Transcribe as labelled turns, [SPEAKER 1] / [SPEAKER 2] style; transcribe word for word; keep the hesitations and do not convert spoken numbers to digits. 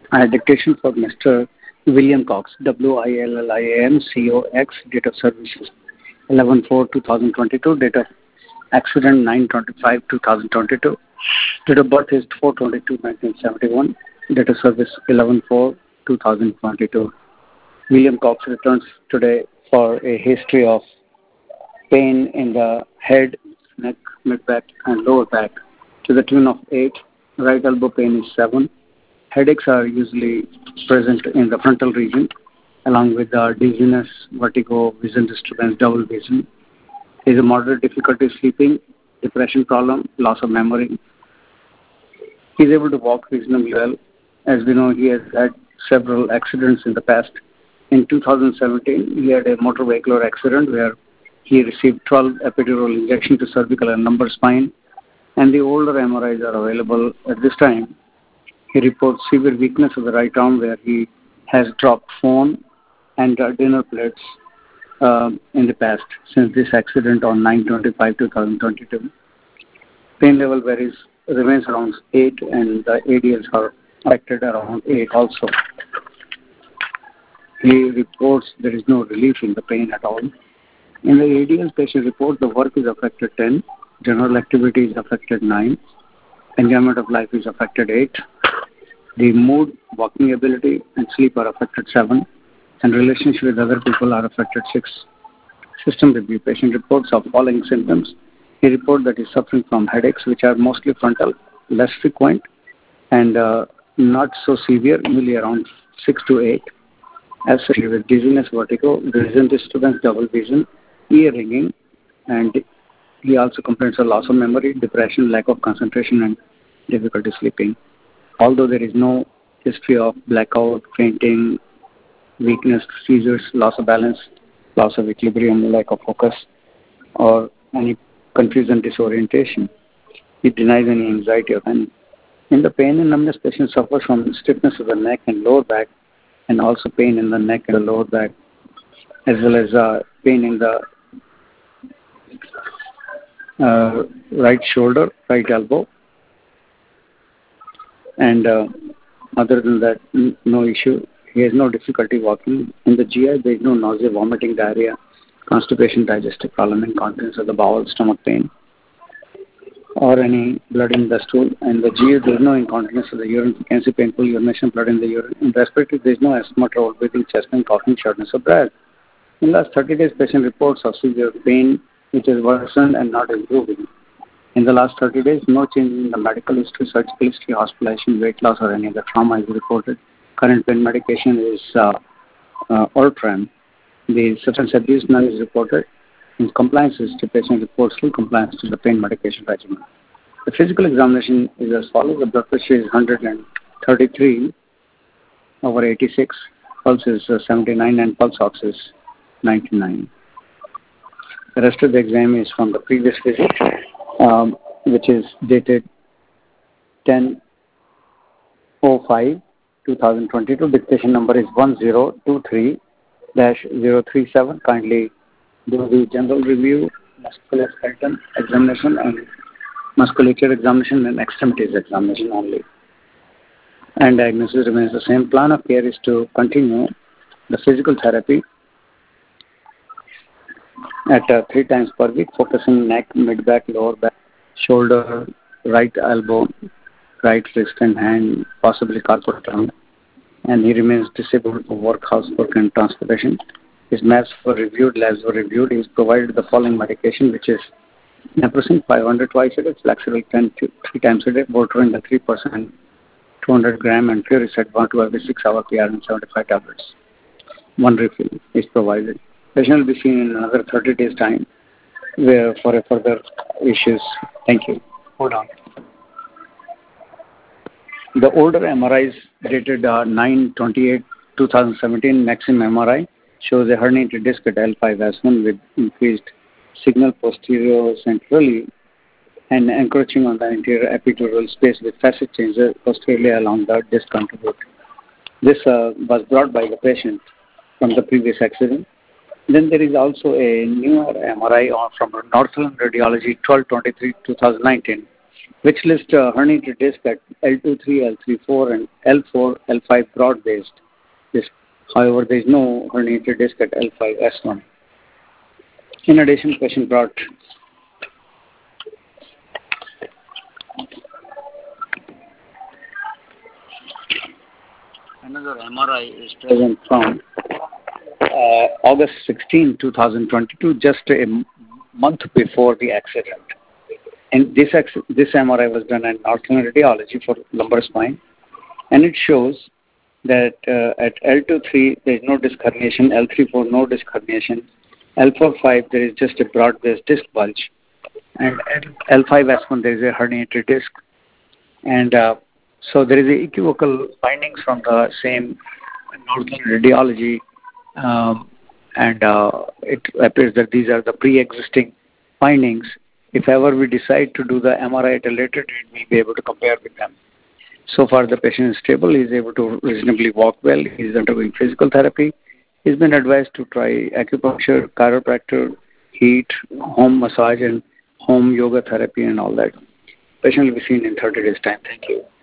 [SPEAKER 1] I had dictation for Mister William Cox, W I L L I A M C O X, date of services eleven four twenty twenty-two, date of accident nine twenty-five twenty twenty-two, date of birth is four twenty-two nineteen seventy-one, date of service eleven four twenty twenty-two. William Cox returns today for a history of pain in the head, neck, mid-back, and lower back to the tune of eight. Right elbow pain is seven. Headaches are usually present in the frontal region, along with the dizziness, vertigo, vision disturbance, double vision. He has a moderate difficulty sleeping, depression problem, loss of memory. He is able to walk reasonably well. As we know, he has had several accidents in the past. In two thousand seventeen, he had a motor vehicular accident where he received twelve epidural injections to cervical and lumbar spine, and the older M R Is are available at this time. He reports severe weakness of the right arm where he has dropped phone and uh, dinner plates uh, in the past since this accident on nine twenty-five twenty twenty-two. Pain level varies, remains around eight, and the A D Ls are affected around eight also. He reports there is no relief in the pain at all. In the A D L patient report, the work is affected ten, general activity is affected nine, enjoyment of life is affected eight, the mood, walking ability, and sleep are affected seven, and relationship with other people are affected six. System review. Patient reports of following symptoms. He reports that he is suffering from headaches, which are mostly frontal, less frequent, and uh, not so severe, usually around six to eight, associated with dizziness, vertigo, vision disturbance, double vision, ear ringing, and he also complains of loss of memory, depression, lack of concentration, and difficulty sleeping. Although there is no history of blackout, fainting, weakness, seizures, loss of balance, loss of equilibrium, lack of focus, or any confusion, disorientation. He denies any anxiety or any. In the pain and numbness, patient suffers from stiffness of the neck and lower back, and also pain in the neck and the lower back, as well as uh, pain in the uh, right shoulder, right elbow. And uh, other than that, n- no issue. He has no difficulty walking. In the G I, there is no nausea, vomiting, diarrhea, constipation, digestive problem, incontinence of the bowel, stomach pain, or any blood in the stool. And the G I, there is no incontinence of the urine, frequency, painful urination, blood in the urine. In respiratory, there is no asthma, trouble breathing, chest pain, coughing, shortness of breath. In the last thirty days, patient reports of severe pain, which is worsened and not improving. In the last thirty days, no change in the medical history, surgical history, hospitalization, weight loss, or any other trauma is reported. Current pain medication is uh, uh, Ultram. The substance abuse none is reported. In compliance history, patient reports full compliance to the pain medication regimen. The physical examination is as follows. The blood pressure is one hundred thirty-three over eighty-six. Pulse is uh, seventy-nine, and pulse ox is ninety-nine. The rest of the exam is from the previous visit, um, which is dated ten oh five twenty twenty-two. Dictation number is one zero two three dash zero three seven. Kindly do the general review, musculoskeletal examination, and musculature examination, and extremities examination only. And diagnosis remains the same. Plan of care is to continue the physical therapy at uh, three times per week, focusing neck, mid-back, lower back, shoulder, right elbow, right wrist and hand, possibly carpal tunnel. And he remains disabled for work, housework, and transportation. His maps were reviewed, labs were reviewed. He is provided the following medication, which is naproxen five hundred twice a day, flaxseed ten to three times a day, Voterin the three percent, two hundred gram, and Clearaset one to every six hour P R N seventy-five tablets. One refill is provided. Patient will be seen in another thirty days time where for a further issues. Thank you. Hold on. The older M R Is dated uh, nine twenty-eight twenty seventeen, Maxim M R I shows a herniated disc at L five S one with increased signal posterior centrally and encroaching on the anterior epidural space with facet changes posteriorly along the disc contribute. This uh, was brought by the patient from the previous accident. Then there is also a newer M R I on, from Northland Radiology twelve twenty-three twenty nineteen, which list uh, herniated disc at L two three, L three four, and L four, L five broad-based disc. However, there is no herniated disc at L five S one. In addition, patient brought another M R I is present from uh, August sixteenth, two thousand twenty-two, just a m- month before the accident. And this ex- this M R I was done in Northern Radiology for lumbar spine, and it shows that uh, at L two three there is no disc herniation, L three four no disc herniation, L four five there is just a broad-based disc bulge, and at L five S one there is a herniated disc. And uh, so there is a equivocal findings from the same Northern Radiology, um, and uh, it appears that these are the pre-existing findings. If ever we decide to do the M R I at a later date, we'll be able to compare with them. So far, the patient is stable. He is able to reasonably walk well. He is undergoing physical therapy. He's been advised to try acupuncture, chiropractor, heat, home massage, and home yoga therapy and all that. Patient will be seen in thirty days' time. Thank you.